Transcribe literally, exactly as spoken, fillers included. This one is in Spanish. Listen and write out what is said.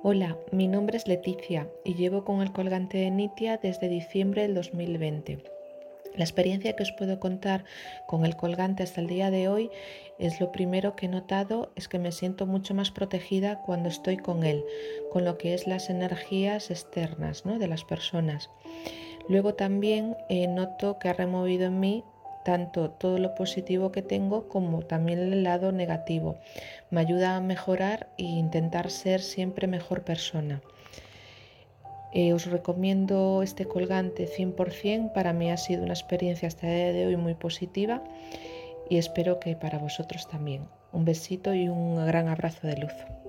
Hola, mi nombre es Leticia y llevo con el colgante de Nitia desde diciembre del dos mil veinte. La experiencia que os puedo contar con el colgante hasta el día de hoy es lo primero que he notado es que me siento mucho más protegida cuando estoy con él, con lo que es las energías externas, ¿no?, de las personas. Luego también eh, noto que ha removido en mí tanto todo lo positivo que tengo como también el lado negativo. Me ayuda a mejorar e intentar ser siempre mejor persona. Eh, os recomiendo este colgante cien por ciento. Para mí ha sido una experiencia hasta el día de hoy muy positiva y espero que para vosotros también. Un besito y un gran abrazo de luz.